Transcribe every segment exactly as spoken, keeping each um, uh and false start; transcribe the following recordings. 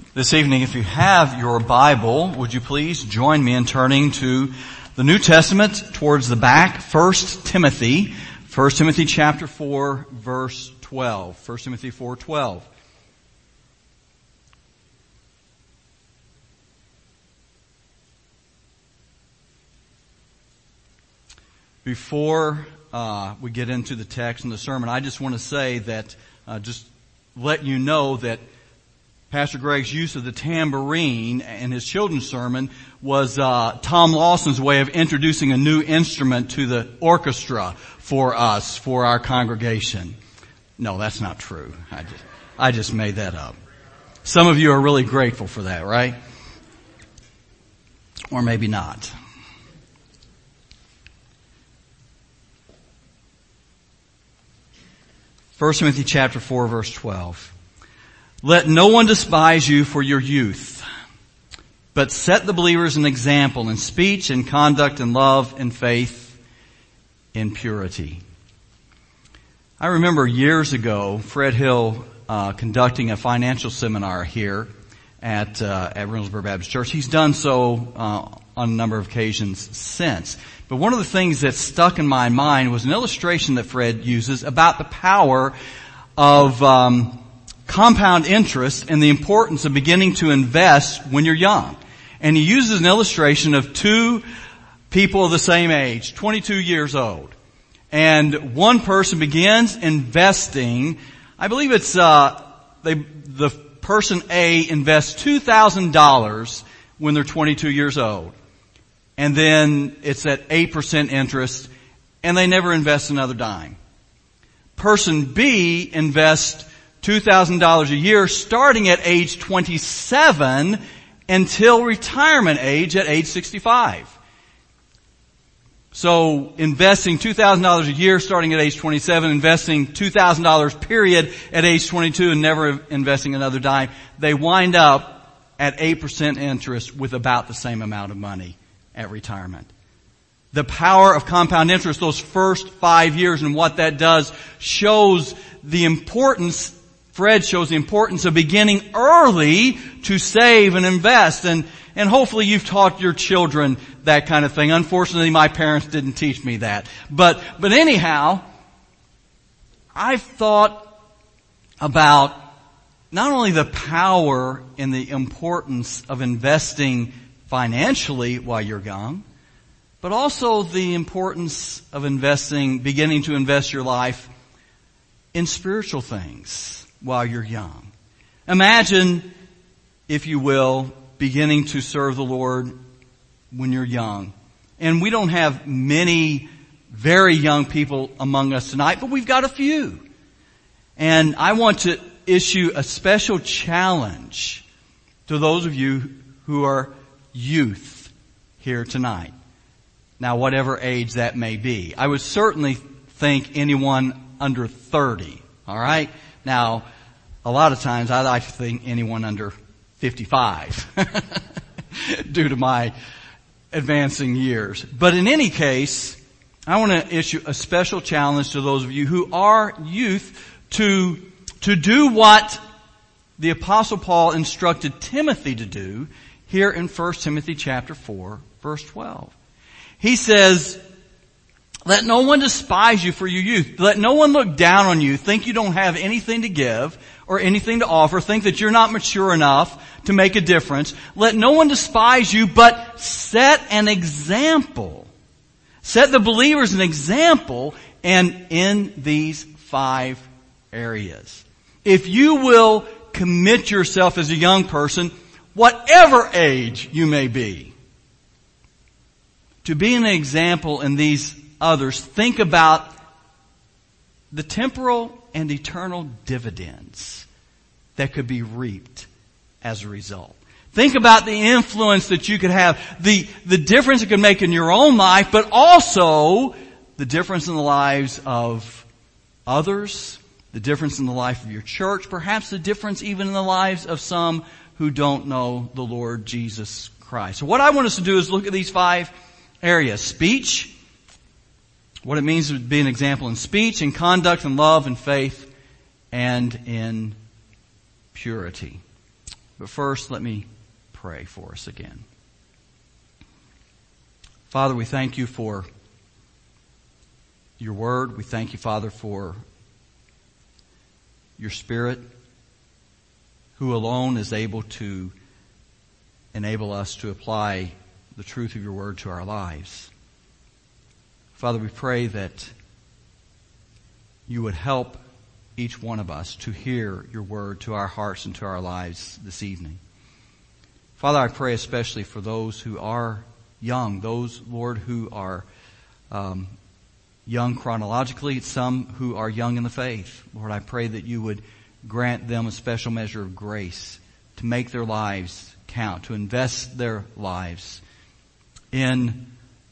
This evening, if you have your Bible, would you please join me in turning to the New Testament towards the back, First Timothy, First Timothy chapter four, verse twelve. First Timothy four twelve. Before uh, we get into the text and the sermon, I just want to say that, uh, just let you know that Pastor Greg's use of the tambourine in his children's sermon was uh, Tom Lawson's way of introducing a new instrument to the orchestra for us, for our congregation. No, that's not true. I just, I just made that up. Some of you are really grateful for that, right? Or maybe not. First Timothy chapter four, verse twelve. Let no one despise you for your youth, but set the believers an example in speech and conduct and love and faith in purity. I remember years ago, Fred Hill uh, conducting a financial seminar here at uh, at Reynoldsburg Baptist Church. He's done so uh, on a number of occasions since. But one of the things that stuck in my mind was an illustration that Fred uses about the power of um compound interest and the importance of beginning to invest when you're young. And he uses an illustration of two people of the same age, twenty-two years old. And one person begins investing, I believe it's, uh, they, the person A invests two thousand dollars when they're twenty-two years old. And then it's at eight percent interest and they never invest another dime. Person B invests two thousand dollars a year starting at age twenty-seven until retirement age at age sixty-five. So investing two thousand dollars a year starting at age twenty-seven, investing two thousand dollars period at age twenty-two and never investing another dime, they wind up at eight percent interest with about the same amount of money at retirement. The power of compound interest, those first five years and what that does shows the importance Fred shows the importance of beginning early to save and invest. And, and hopefully you've taught your children that kind of thing. Unfortunately, my parents didn't teach me that. But, but anyhow, I've thought about not only the power and the importance of investing financially while you're young, but also the importance of investing, beginning to invest your life in spiritual things while you're young. Imagine, if you will, beginning to serve the Lord when you're young. And we don't have many very young people among us tonight, but we've got a few. And I want to issue a special challenge to those of you who are youth here tonight. Now, whatever age that may be. I would certainly think anyone under thirty, all right? Now, a lot of times I like to think anyone under fifty-five due to my advancing years. But in any case, I want to issue a special challenge to those of you who are youth to, to do what the Apostle Paul instructed Timothy to do here in First Timothy chapter four, verse twelve. He says, let no one despise you for your youth. Let no one look down on you, think you don't have anything to give or anything to offer, think that you're not mature enough to make a difference. Let no one despise you, but set an example. Set the believers an example, and in these five areas. If you will commit yourself as a young person, whatever age you may be, to be an example in these others, think about the temporal and eternal dividends that could be reaped as a result. Think about the influence that you could have, the, the difference it could make in your own life, but also the difference in the lives of others, the difference in the life of your church, perhaps the difference even in the lives of some who don't know the Lord Jesus Christ. So what I want us to do is look at these five areas. Speech, what it means to be an example in speech, in conduct, in love, in faith, and in purity. But first, let me pray for us again. Father, we thank you for your word. We thank you, Father, for your Spirit, who alone is able to enable us to apply the truth of your word to our lives. Father, we pray that you would help each one of us to hear your word to our hearts and to our lives this evening. Father, I pray especially for those who are young, those, Lord, who are um, young chronologically, some who are young in the faith. Lord, I pray that you would grant them a special measure of grace to make their lives count, to invest their lives in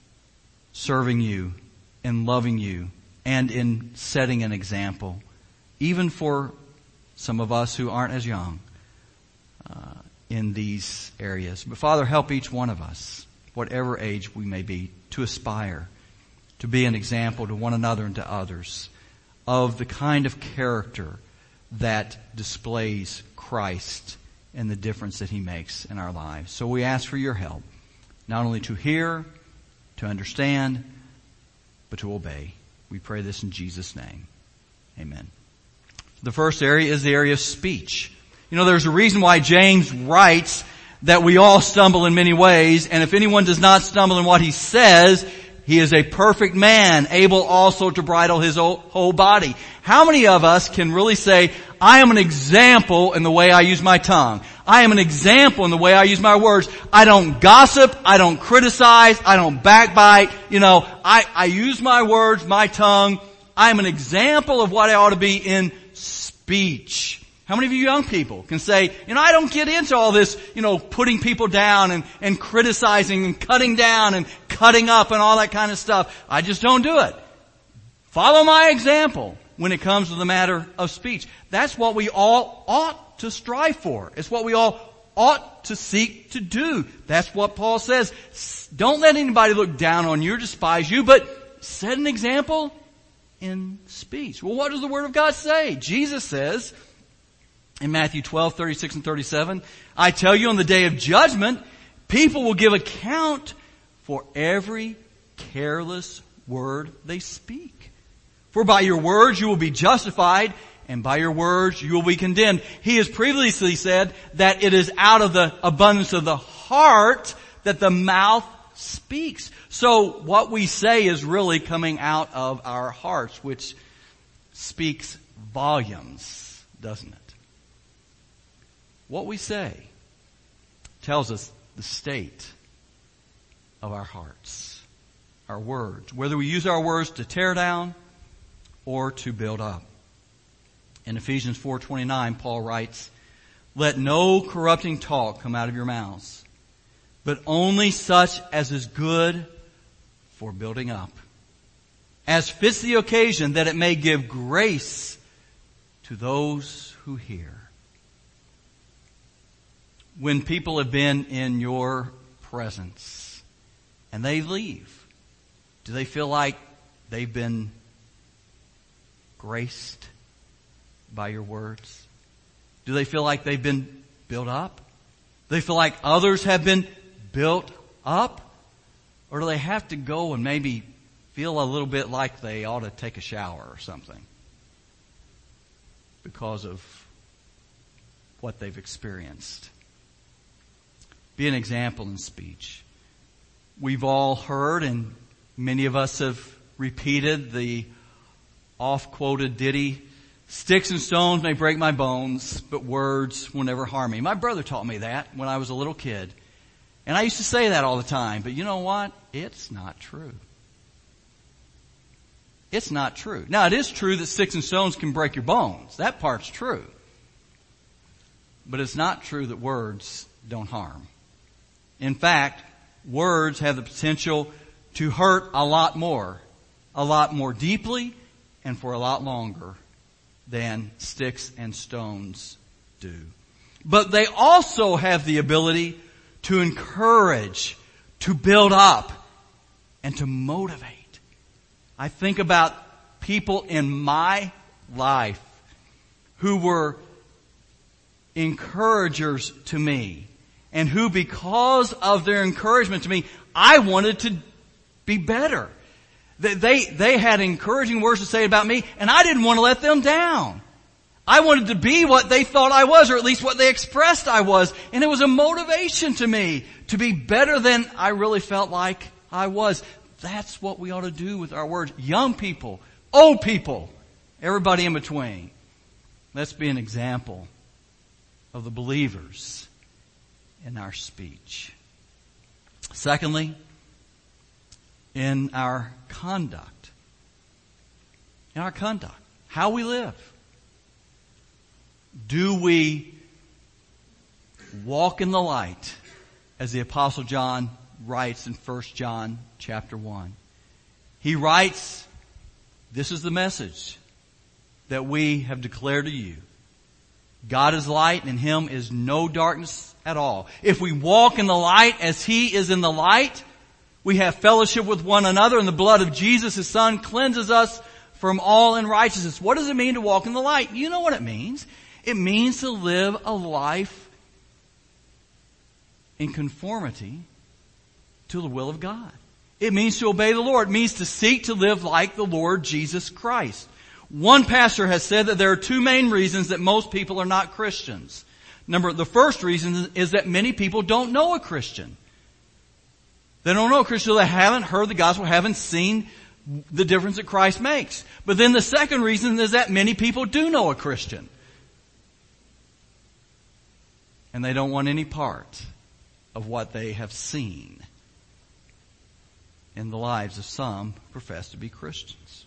serving you, in loving you, and in setting an example, even for some of us who aren't as young uh, in these areas. But Father, help each one of us, whatever age we may be, to aspire to be an example to one another and to others of the kind of character that displays Christ and the difference that he makes in our lives. So we ask for your help, not only to hear, to understand, but to obey. We pray this in Jesus' name. Amen. The first area is the area of speech. You know, there's a reason why James writes that we all stumble in many ways, and if anyone does not stumble in what he says, he is a perfect man, able also to bridle his whole body. How many of us can really say, I am an example in the way I use my tongue. I am an example in the way I use my words. I don't gossip. I don't criticize. I don't backbite. You know, I, I use my words, my tongue. I am an example of what I ought to be in speech. How many of you young people can say, you know, I don't get into all this, you know, putting people down and, and criticizing and cutting down and cutting up and all that kind of stuff. I just don't do it. Follow my example when it comes to the matter of speech. That's what we all ought to strive for. It's what we all ought to seek to do. That's what Paul says. Don't let anybody look down on you or despise you, but set an example in speech. Well, what does the Word of God say? Jesus says in Matthew twelve, thirty-six and thirty-seven, I tell you on the day of judgment, people will give account for every careless word they speak. For by your words you will be justified, and by your words you will be condemned. He has previously said that it is out of the abundance of the heart that the mouth speaks. So what we say is really coming out of our hearts, which speaks volumes, doesn't it? What we say tells us the state of our hearts, our words, whether we use our words to tear down or to build up. In Ephesians four twenty-nine, Paul writes, let no corrupting talk come out of your mouths, but only such as is good for building up, as fits the occasion, that it may give grace to those who hear. When people have been in your presence and they leave, do they feel like they've been graced by your words? Do they feel like they've been built up? Do they feel like others have been built up? Or do they have to go and maybe feel a little bit like they ought to take a shower or something because of what they've experienced? Be an example in speech. We've all heard, and many of us have repeated the oft-quoted ditty, sticks and stones may break my bones, but words will never harm me. My brother taught me that when I was a little kid. And I used to say that all the time, but you know what? It's not true. It's not true. Now, it is true that sticks and stones can break your bones. That part's true. But it's not true that words don't harm. In fact, words have the potential to hurt a lot more, a lot more deeply, and for a lot longer than sticks and stones do. But they also have the ability to encourage, to build up, and to motivate. I think about people in my life who were encouragers to me, and who, because of their encouragement to me, I wanted to be better. They, they, they had encouraging words to say about me, and I didn't want to let them down. I wanted to be what they thought I was, or at least what they expressed I was. And it was a motivation to me to be better than I really felt like I was. That's what we ought to do with our words. Young people, old people, everybody in between. Let's be an example of the believers in our speech. Secondly, in our conduct. In our conduct. How we live. Do we walk in the light, as the Apostle John writes in First John chapter one? He writes, this is the message that we have declared to you. God is light, and in Him is no darkness at all. If we walk in the light as He is in the light, we have fellowship with one another, and the blood of Jesus, His Son, cleanses us from all unrighteousness. What does it mean to walk in the light? You know what it means. It means to live a life in conformity to the will of God. It means to obey the Lord. It means to seek to live like the Lord Jesus Christ. One pastor has said that there are two main reasons that most people are not Christians. Number, the first reason is that many people don't know a Christian. They don't know a Christian. They haven't heard the gospel, haven't seen the difference that Christ makes. But then the second reason is that many people do know a Christian. And they don't want any part of what they have seen in the lives of some who profess to be Christians.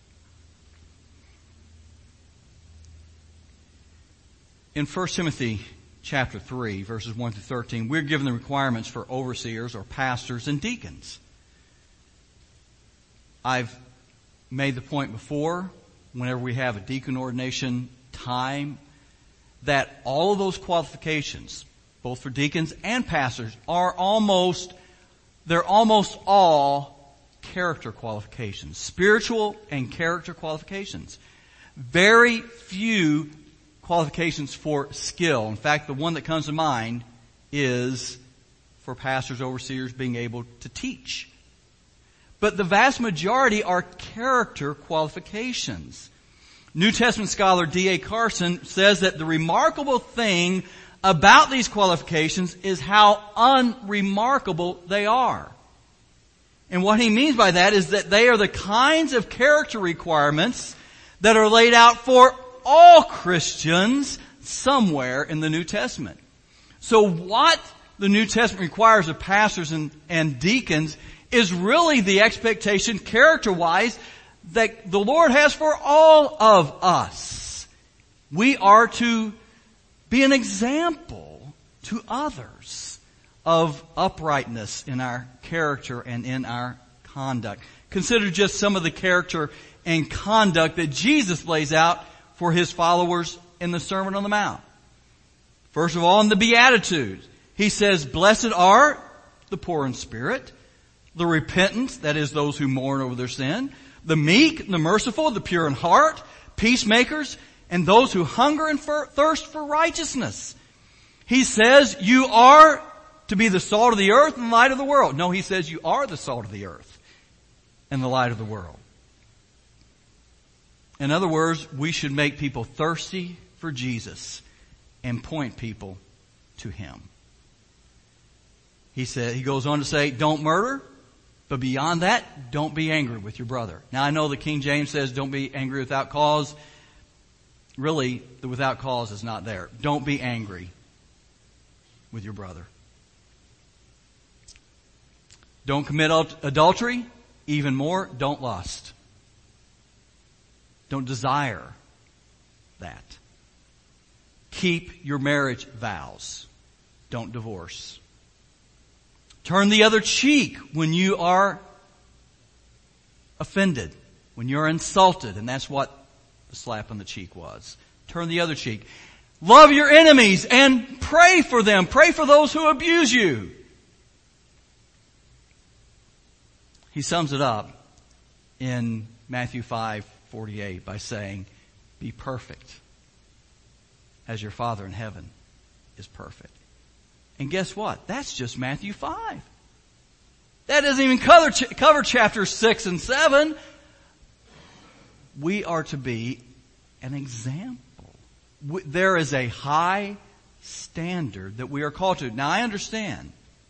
In First Timothy chapter three, verses one through thirteen, we're given the requirements for overseers or pastors and deacons. I've made the point before, whenever we have a deacon ordination time, that all of those qualifications, both for deacons and pastors, are almost, they're almost all character qualifications. Spiritual and character qualifications. Very few qualifications for skill. In fact, the one that comes to mind is for pastors, overseers being able to teach. But the vast majority are character qualifications. New Testament scholar D A Carson says that the remarkable thing about these qualifications is how unremarkable they are. And what he means by that is that they are the kinds of character requirements that are laid out for all Christians somewhere in the New Testament. So what the New Testament requires of pastors and, and deacons is really the expectation, character-wise, that the Lord has for all of us. We are to be an example to others of uprightness in our character and in our conduct. Consider just some of the character and conduct that Jesus lays out for His followers in the Sermon on the Mount. First of all, in the Beatitudes, He says, "Blessed are the poor in spirit, the repentant, that is those who mourn over their sin, the meek, the merciful, the pure in heart, peacemakers, and those who hunger and thirst for righteousness." He says you are to be the salt of the earth and the light of the world. No, He says you are the salt of the earth and the light of the world. In other words, we should make people thirsty for Jesus and point people to Him. He said, he goes on to say, don't murder, but beyond that, don't be angry with your brother. Now I know the King James says don't be angry without cause. Really, the without cause is not there. Don't be angry with your brother. Don't commit adultery. Even more, don't lust. Don't desire that. Keep your marriage vows. Don't divorce. Turn the other cheek when you are offended, when you're insulted, and that's what the slap on the cheek was. Turn the other cheek. Love your enemies and pray for them. Pray for those who abuse you. He sums it up in Matthew five forty-eight by saying, be perfect as your Father in heaven is perfect. And guess what? That's just Matthew five. That doesn't even cover, cover chapters six and seven. We are to be an example. There is a high standard that we are called to. Now I understand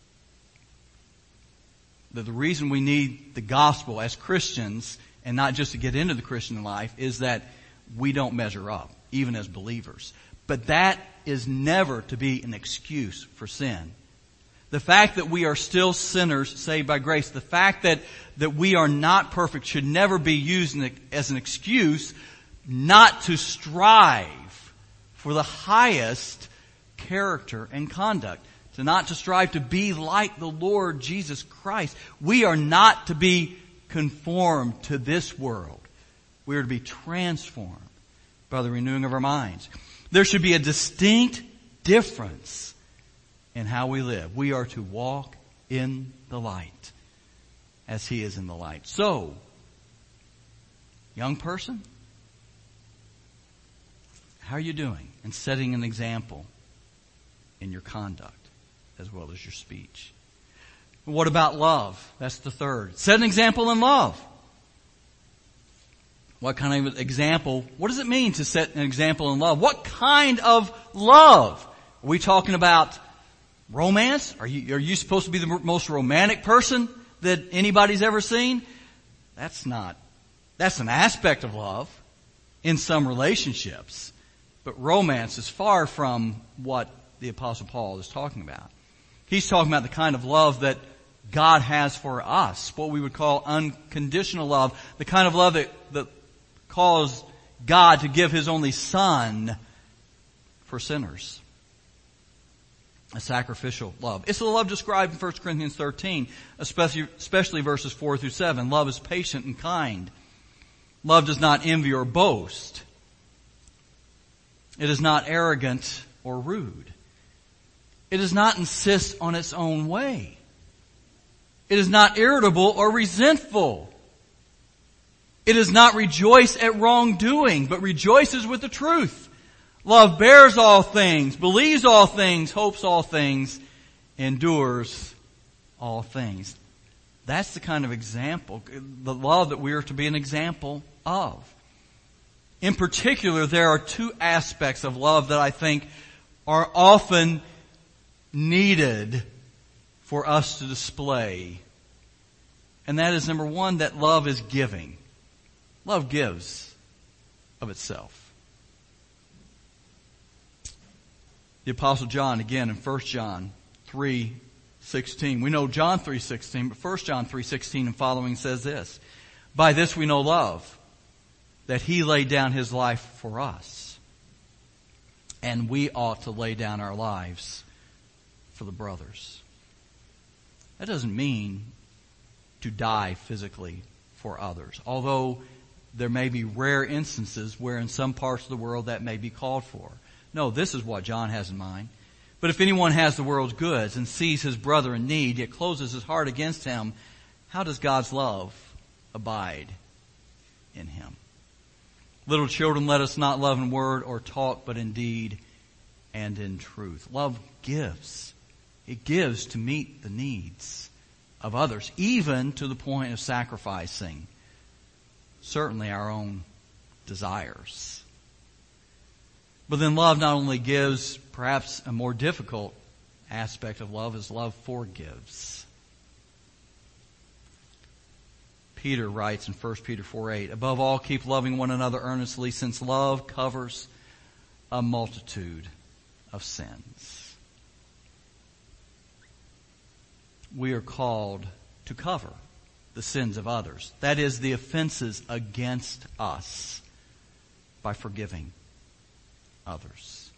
that the reason we need the gospel as Christians, and not just to get into the Christian life, is that we don't measure up, even as believers. But that is never to be an excuse for sin. The fact that we are still sinners saved by grace, the fact that, that we are not perfect should never be used as an excuse not to strive for the highest character and conduct. To not to strive to be like the Lord Jesus Christ. We are not to be conformed to this world. We are to be transformed by the renewing of our minds. There should be a distinct difference in how we live. We are to walk in the light as He is in the light. So, young person, how are you doing in setting an example in your conduct as well as your speech? What about love? That's the third. Set an example in love. What kind of example? What does it mean to set an example in love? What kind of love? Are we talking about romance? Are you, are you supposed to be the most romantic person that anybody's ever seen? That's not. That's an aspect of love in some relationships. But romance is far from what the Apostle Paul is talking about. He's talking about the kind of love that God has for us, what we would call unconditional love, the kind of love that, that caused God to give His only Son for sinners. A sacrificial love. It's the love described in First Corinthians thirteen, especially, especially verses four through seven. Love is patient and kind. Love does not envy or boast. It is not arrogant or rude. It does not insist on its own way. It is not irritable or resentful. It does not rejoice at wrongdoing, but rejoices with the truth. Love bears all things, believes all things, hopes all things, endures all things. That's the kind of example, the love that we are to be an example of. In particular, there are two aspects of love that I think are often needed for us to display. And that is, number one, that love is giving. Love gives of itself. The Apostle John, again in First John three sixteen. We know John three sixteen, but First John three sixteen and following says this. By this we know love, that He laid down His life for us. And we ought to lay down our lives for the brothers. That doesn't mean to die physically for others. Although there may be rare instances where in some parts of the world that may be called for. No, this is what John has in mind. But if anyone has the world's goods and sees his brother in need, yet closes his heart against him, how does God's love abide in him? Little children, let us not love in word or talk, but in deed and in truth. Love gives. It gives to meet the needs of others, even to the point of sacrificing certainly our own desires. But then love not only gives, perhaps a more difficult aspect of love is love forgives. Peter writes in First Peter four eight, above all, keep loving one another earnestly, since love covers a multitude of sins. We are called to cover the sins of others. That is, the offenses against us, by forgiving others.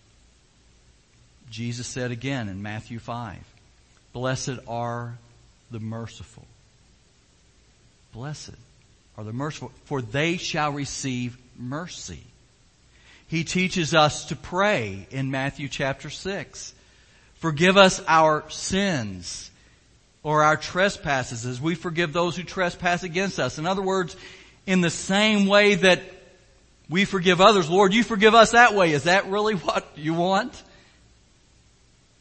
Jesus said again in Matthew five, blessed are the merciful. Blessed are the merciful, for they shall receive mercy. He teaches us to pray in Matthew chapter six. Forgive us our sins or our trespasses as we forgive those who trespass against us. In other words, in the same way that we forgive others, Lord, you forgive us that way. Is that really what you want?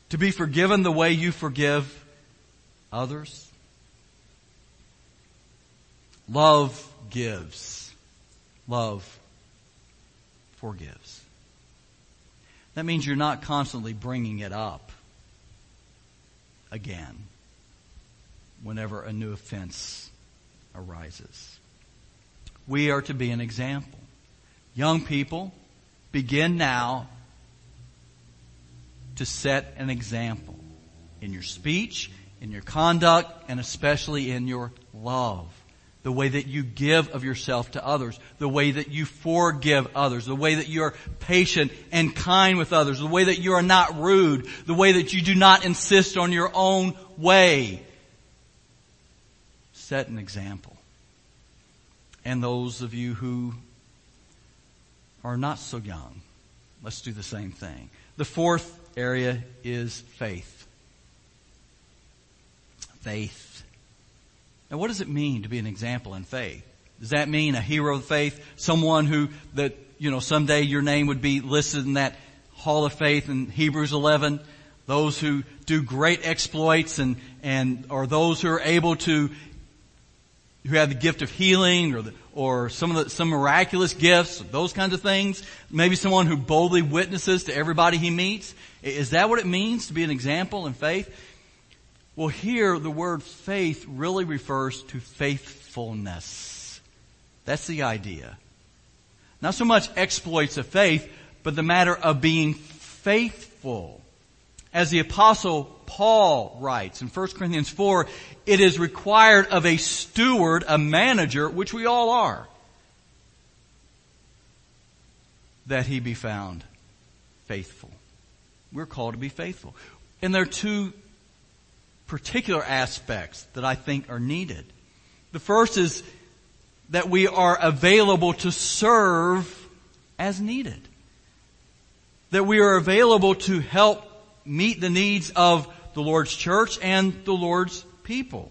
To be forgiven the way you forgive others. Love gives. Love forgives. That means you're not constantly bringing it up again whenever a new offense arises. We are to be an example. Young people, begin now to set an example in your speech, in your conduct, and especially in your love. The way that you give of yourself to others. The way that you forgive others. The way that you are patient and kind with others. The way that you are not rude. The way that you do not insist on your own way. Set an example. And those of you who are not so young, let's do the same thing. The fourth area is faith. Faith. Now, what does it mean to be an example in faith? Does that mean a hero of faith? Someone who, that, you know, someday your name would be listed in that hall of faith in Hebrews eleven? Those who do great exploits and, and, or those who are able to, who have the gift of healing or the, or some of the, some miraculous gifts, those kinds of things. Maybe someone who boldly witnesses to everybody he meets. Is that what it means to be an example in faith? Well, here the word faith really refers to faithfulness. That's the idea. Not so much exploits of faith, but the matter of being faithful. As the Apostle Paul writes in First Corinthians four, it is required of a steward, a manager, which we all are, that he be found faithful. We're called to be faithful. And there are two particular aspects that I think are needed. The first is that we are available to serve as needed. That we are available to help meet the needs of the Lord's church and the Lord's people.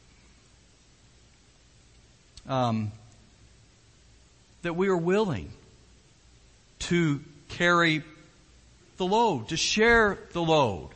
Um, that we are willing to carry the load, to share the load.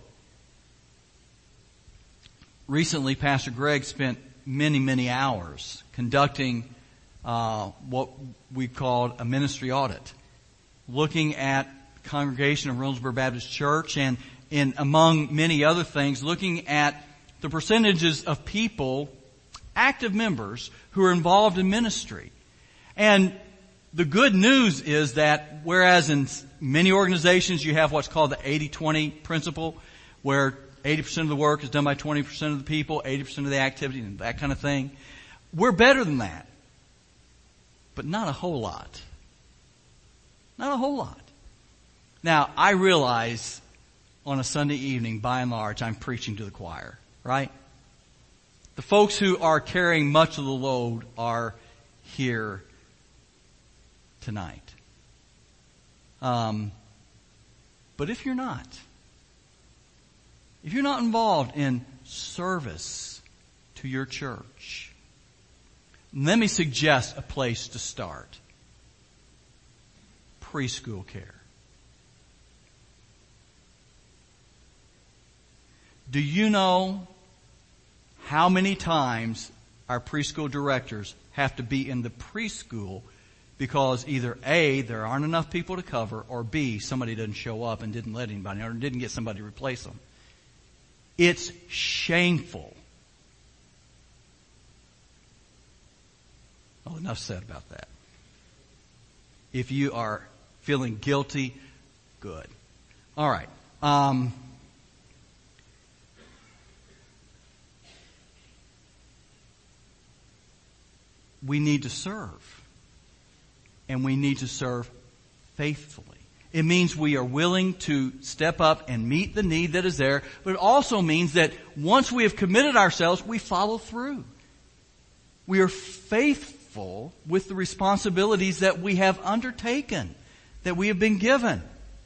Recently, Pastor Greg spent many, many hours conducting uh, what we called a ministry audit, looking at the congregation of Reynoldsburg Baptist Church and, in among many other things, looking at the percentages of people, active members, who are involved in ministry. And the good news is that whereas in many organizations you have what's called the eighty twenty principle, where eighty percent of the work is done by twenty percent of the people, eighty percent of the activity, and that kind of thing. We're better than that. But not a whole lot. Not a whole lot. Now, I realize on a Sunday evening, by and large, I'm preaching to the choir, right? The folks who are carrying much of the load are here tonight. Um, but if you're not, if you're not involved in service to your church, let me suggest a place to start. Preschool care. Do you know how many times our preschool directors have to be in the preschool because either A, there aren't enough people to cover, or B, somebody doesn't show up and didn't let anybody, or didn't get somebody to replace them? It's shameful. Well, enough said about that. If you are feeling guilty, good. All right. Um, we need to serve. And we need to serve faithfully. It means we are willing to step up and meet the need that is there, but it also means that once we have committed ourselves, we follow through. We are faithful with the responsibilities that we have undertaken, that we have been given.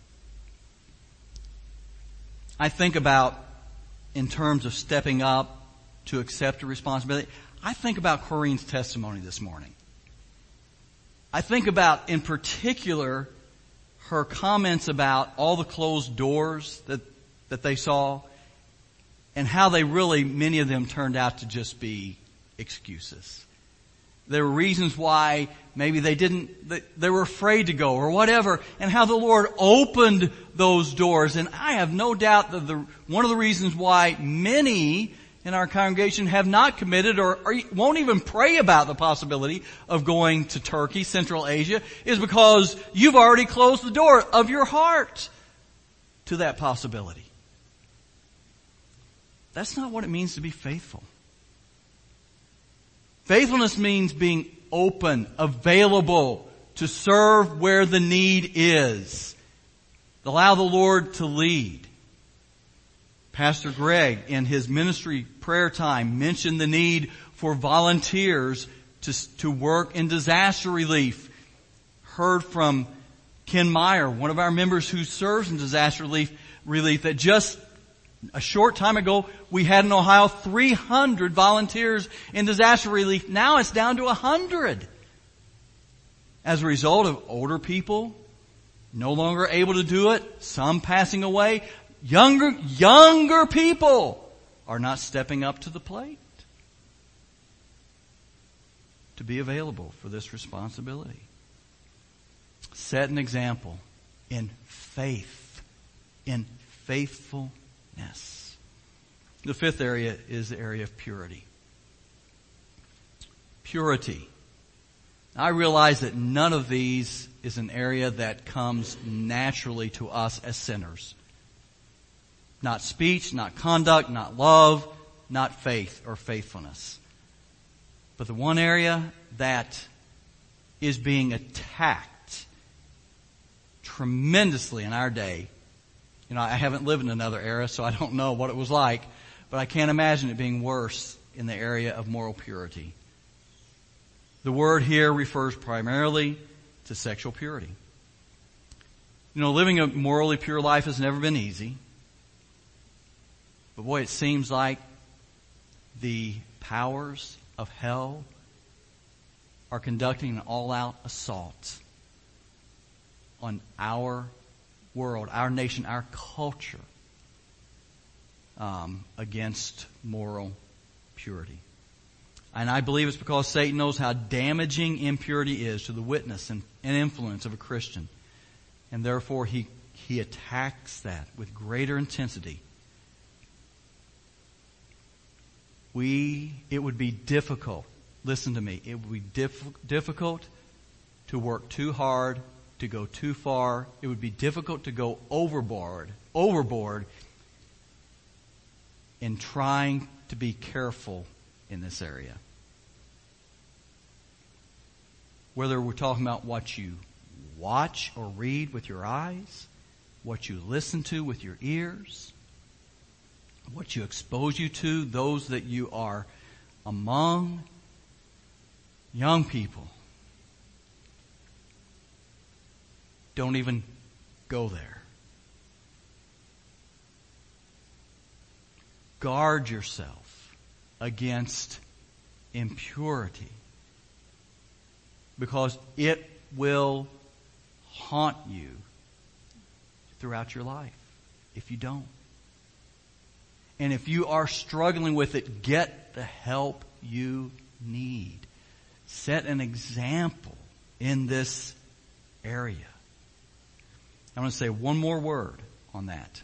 I think about, in terms of stepping up to accept a responsibility, I think about Corrine's testimony this morning. I think about, in particular, her comments about all the closed doors that that they saw, and how they really, many of them turned out to just be excuses. There were reasons why maybe they didn't, they, they were afraid to go or whatever, and how the Lord opened those doors. And I have no doubt that the, one of the reasons why many in our congregation have not committed or, or won't even pray about the possibility of going to Turkey, Central Asia, is because you've already closed the door of your heart to that possibility. That's not what it means to be faithful. Faithfulness means being open, available to serve where the need is. Allow the Lord to lead. Pastor Greg, in his ministry prayer time, mentioned the need for volunteers to, to work in disaster relief. Heard from Ken Meyer, one of our members who serves in disaster relief, relief that just a short time ago, we had in Ohio three hundred volunteers in disaster relief. Now it's down to one hundred. As a result of older people no longer able to do it, some passing away, younger, younger people are not stepping up to the plate to be available for this responsibility. Set an example in faith, in faithfulness. The fifth area is the area of purity. Purity. I realize that none of these is an area that comes naturally to us as sinners. Not speech, not conduct, not love, not faith or faithfulness. But the one area that is being attacked tremendously in our day. You know, I haven't lived in another era, so I don't know what it was like, but I can't imagine it being worse in the area of moral purity. The word here refers primarily to sexual purity. You know, living a morally pure life has never been easy. But boy, it seems like the powers of hell are conducting an all-out assault on our world, our nation, our culture, um, against moral purity. And I believe it's because Satan knows how damaging impurity is to the witness and, and influence of a Christian. And therefore he, he attacks that with greater intensity. We, it would be difficult, listen to me, it would be diff, difficult to work too hard, to go too far. It would be difficult to go overboard, overboard in trying to be careful in this area. Whether we're talking about what you watch or read with your eyes, what you listen to with your ears, what you expose you to, those that you are among, young people. Don't even go there. Guard yourself against impurity, because it will haunt you throughout your life if you don't. And if you are struggling with it, get the help you need. Set an example in this area. I want to say one more word on that.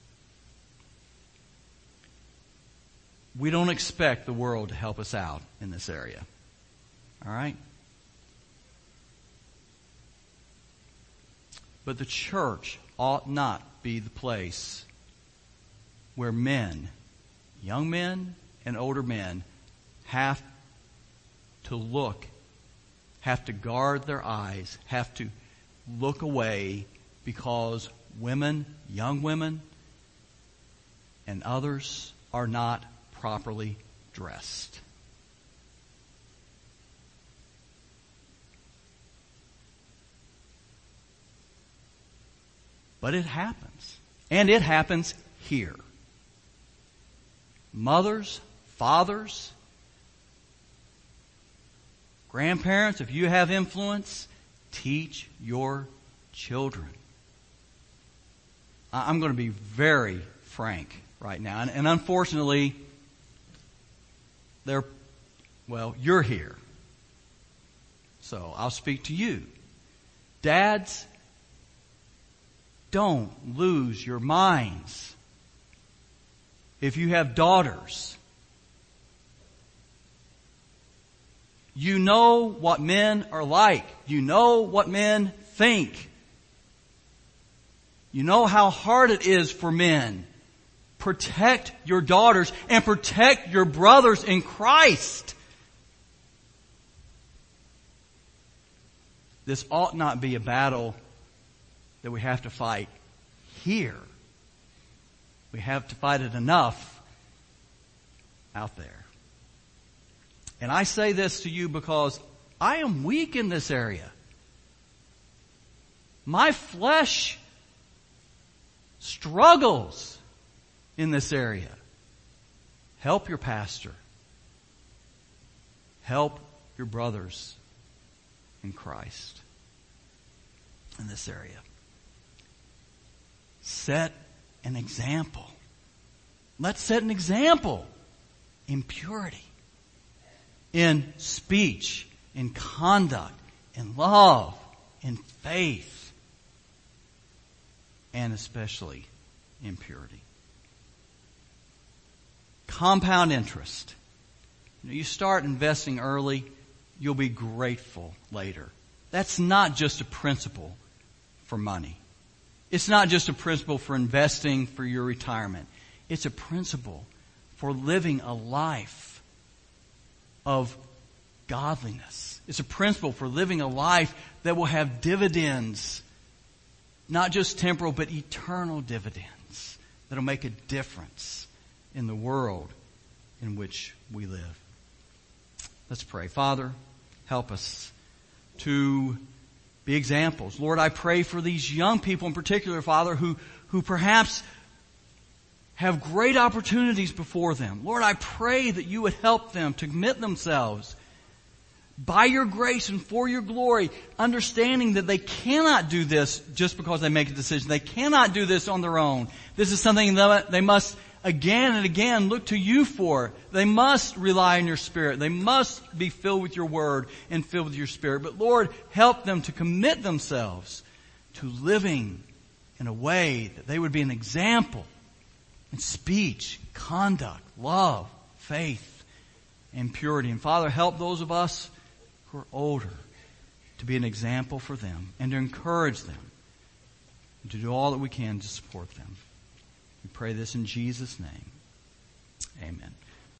We don't expect the world to help us out in this area. All right? But the church ought not be the place where men, young men and older men, have to look, have to guard their eyes, have to look away because women, young women, and others are not properly dressed. But it happens. And it happens here. Mothers, fathers, grandparents, if you have influence, teach your children. I'm going to be very frank right now. And, and unfortunately, they're, well, you're here. So I'll speak to you. Dads, don't lose your minds. If you have daughters, you know what men are like. You know what men think. You know how hard it is for men. Protect your daughters and protect your brothers in Christ. This ought not be a battle that we have to fight here. We have to fight it enough out there. And I say this to you because I am weak in this area. My flesh struggles in this area. Help your pastor. Help your brothers in Christ in this area. Set an example. Let's set an example in purity, in speech, in conduct, in love, in faith, and especially in purity. Compound interest. You know, you start investing early, you'll be grateful later. That's not just a principle for money. It's not just a principle for investing for your retirement. It's a principle for living a life of godliness. It's a principle for living a life that will have dividends, not just temporal, but eternal dividends that'll make a difference in the world in which we live. Let's pray. Father, help us to be examples. Lord, I pray for these young people in particular, Father, who, who perhaps have great opportunities before them. Lord, I pray that you would help them to commit themselves by your grace and for your glory, understanding that they cannot do this just because they make a decision. They cannot do this on their own. This is something that they must again and again look to you for. They must rely on your Spirit. They must be filled with your word and filled with your Spirit. But Lord, help them to commit themselves to living in a way that they would be an example in speech, conduct, love, faith, and purity. And Father, help those of us who are older to be an example for them and to encourage them and to do all that we can to support them. We pray this in Jesus' name. Amen.